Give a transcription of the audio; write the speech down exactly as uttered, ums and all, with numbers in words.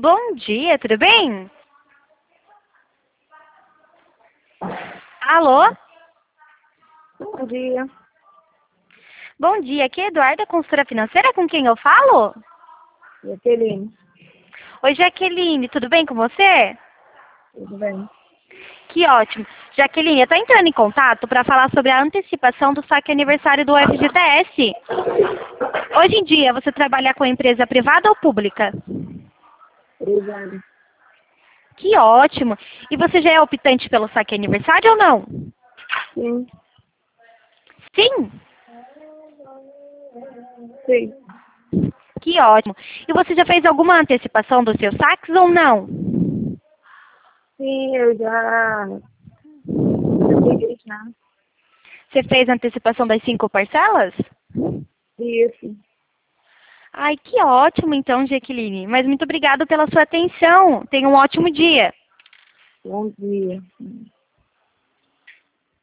Bom dia, tudo bem? Alô? Bom dia. Bom dia, aqui é Eduarda, consultora financeira, com quem eu falo? Jaqueline, Oi, Jaqueline, tudo bem com você? tudo bem? Que ótimo. Jaqueline, eu estou entrando em contato para falar sobre a antecipação do saque aniversário do F G T S. Hoje em dia, você trabalha com empresa privada ou pública? Obrigada. Que ótimo. E você já é optante pelo saque aniversário ou não? Sim, Sim? sim. Que ótimo. E você já fez alguma antecipação dos seus saques ou não? Sim, eu já, já peguei já. Você fez a antecipação das cinco parcelas? Isso. Ai, que ótimo então, Jaqueline. Mas muito obrigada pela sua atenção. Tenha um ótimo dia. Bom dia.